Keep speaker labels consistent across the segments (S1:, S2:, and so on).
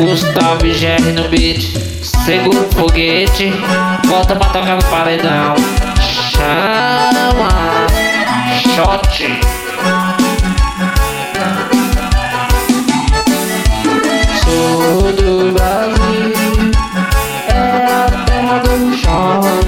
S1: Gustavo e Jerry no beat. Segura o foguete, volta pra tocar no paredão. Chama, shot. Sou do Brasil, é a terra do shot.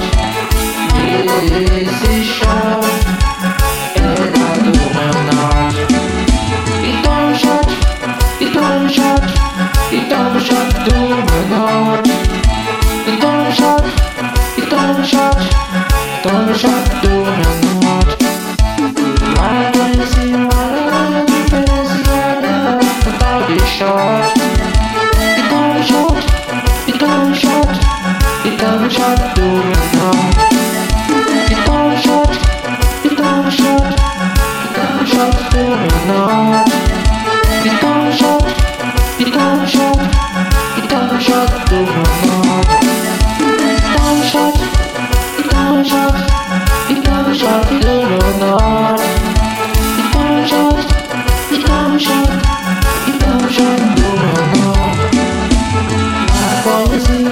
S1: Esse shot era do meu norte. Então um shot, então um shot, então um shot do meu norte. Então um shot, então um shot, então um shot do meu norte. Mas conheci uma diferença total de shot. Então um shot, então um shot, então um shot do meu norte. Então um shot, então um shot, então um shot do meu norte. Então um shot, então um shot, então um shot do meu norte. Então um shot, então um shot, então um shot do meu norte. Então um shot, então um shot, então um shot do meu norte. Mas conheci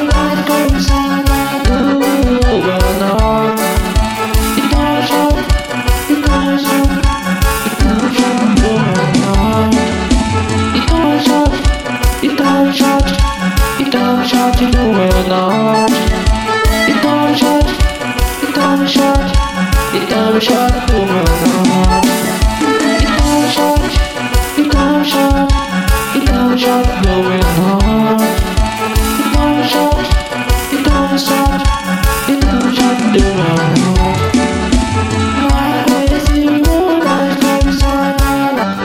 S1: do meu norte. Então um shot, então um shot, então um shot do meu norte. Então um shot, então um shot, então um shot do meu norte. Então um shot, então um shot, então um shot do meu norte. Então um shot, então um shot, então um shot do meu norte. Então um shot, então um shot, então um shot do meu norte. Mas conheci mais profissional.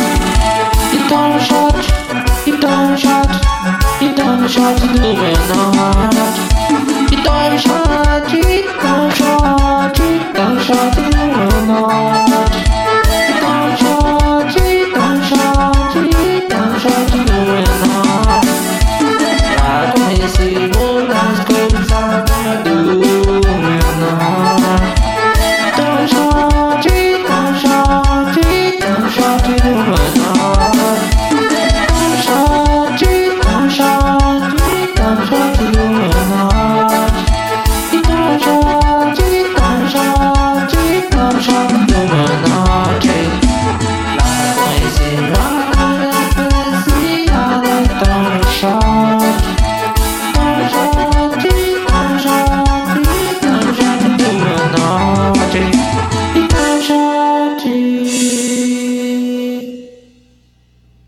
S1: Então um shot, então um shot, então um shot do meu norte.